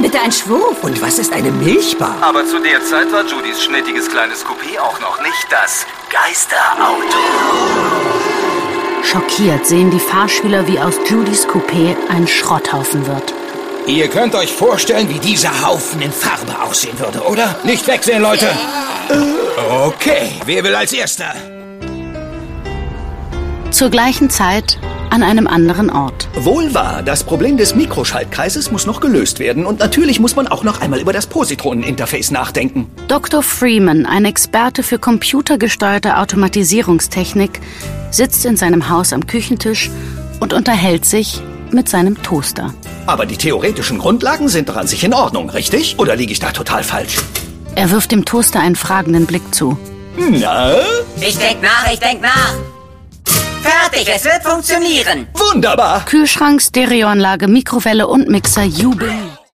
denn bitte ein Schwurf? Und was ist eine Milchbar? Aber zu der Zeit war Judys schnittiges kleines Coupé auch noch nicht das Geisterauto. Schockiert sehen die Fahrschüler, wie aus Judys Coupé ein Schrotthaufen wird. Ihr könnt euch vorstellen, wie dieser Haufen in Farbe aussehen würde, oder? Nicht wegsehen, Leute! Okay, wer will als Erster? Zur gleichen Zeit an einem anderen Ort. Wohl wahr, das Problem des Mikroschaltkreises muss noch gelöst werden. Und natürlich muss man auch noch einmal über das Positroneninterface nachdenken. Dr. Freeman, ein Experte für computergesteuerte Automatisierungstechnik, sitzt in seinem Haus am Küchentisch und unterhält sich mit seinem Toaster. Aber die theoretischen Grundlagen sind doch an sich in Ordnung, richtig? Oder liege ich da total falsch? Er wirft dem Toaster einen fragenden Blick zu. Na? Ich denk nach. Fertig, es wird funktionieren. Wunderbar! Kühlschrank, Stereoanlage, Mikrowelle und Mixer jubeln